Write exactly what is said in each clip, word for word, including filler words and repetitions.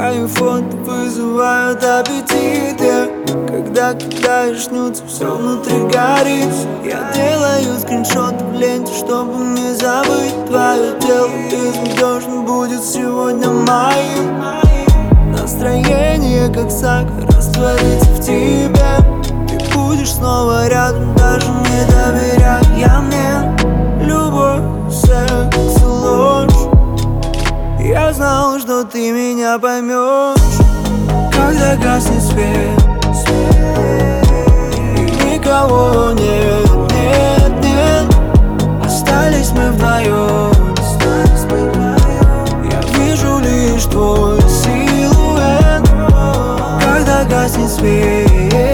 Твои фото вызывают аппетиты. Когда кидаешь нюцы, все внутри горит. Я делаю скриншоты в ленте, чтобы не забыть твое тело. Безнадежно будет сегодня моим. Настроение как сахар растворится в тебе. Ты будешь снова рядом, даже не доверяя мне. Любовь, секс и ложь. Я знал, что ты меня поймешь. Когда гаснет свет и никого нет, нет, нет, остались мы вдвоем. Я вижу лишь твой силуэт. Когда гаснет свет,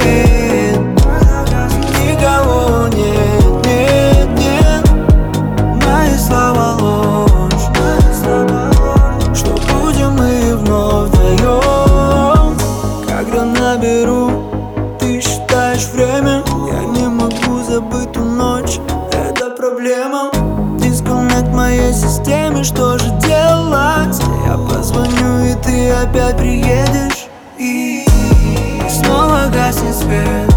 никого нет, нет, нет, мои слова ложь, что будем мы вновь вдвоем. Когда наберу, ты считаешь время. Я не могу забыть ту ночь, это проблема. Дисконнект в моей системе, что же делать? Я позвоню, и ты опять приедешь. И снова гаснет свет